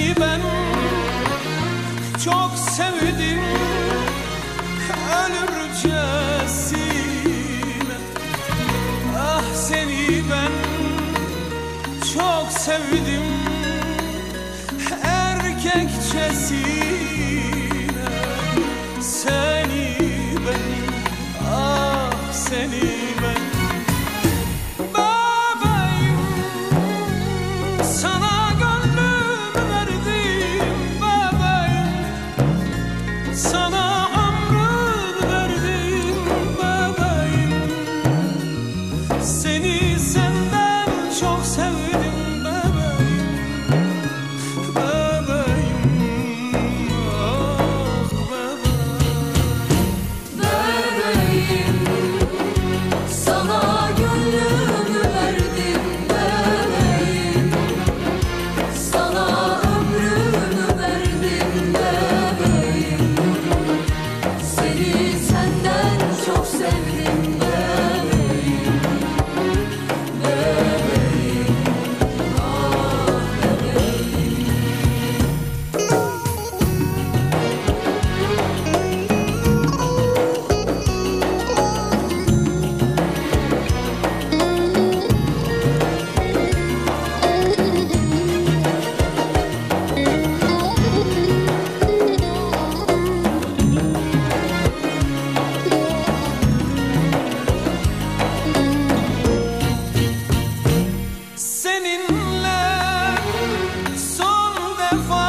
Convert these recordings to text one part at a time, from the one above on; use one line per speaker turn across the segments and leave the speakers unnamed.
seni ben çok sevdim ölürcesine. Ah seni ben çok sevdim erkekçesine. Seni ben, ah seni ben. Bebeğim sana gönlümü verdim, bebeğim sana ömrümü verdim, bebeğim seni senden çok sevdim, bebeğim bebeğim, ah
Bebeğim sana gönlümü verdim, bebeğim sana ömrümü verdim, bebeğim seni senden çok sevdim, bebeğim bebeğim, ah bebeğim.
Seninle son defa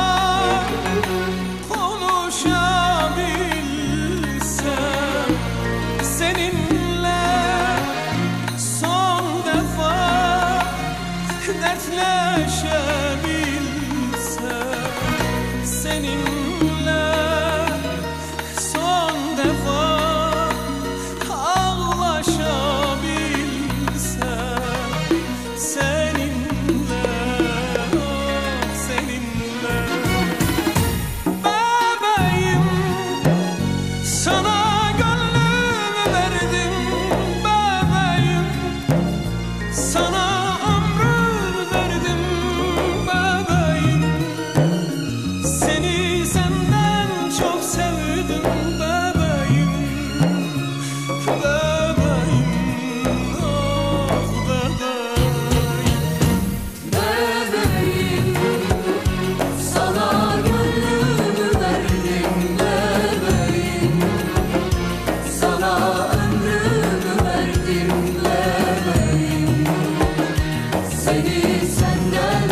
konuşabilsem, seninle son defa dertleşebilsem, seninle son defa ağlaşabilsem, seninle, oh seninle. Bebeğim sana gönlümü verdim, bebeğim sana ömrümü verdim, bebeğim seni senden çok sevdim, bebeğim bebeğim, ah bebeğim.
Bebeğim sana gönlümü verdim, bebeğim sana ömrümü verdim, bebeğim seni senden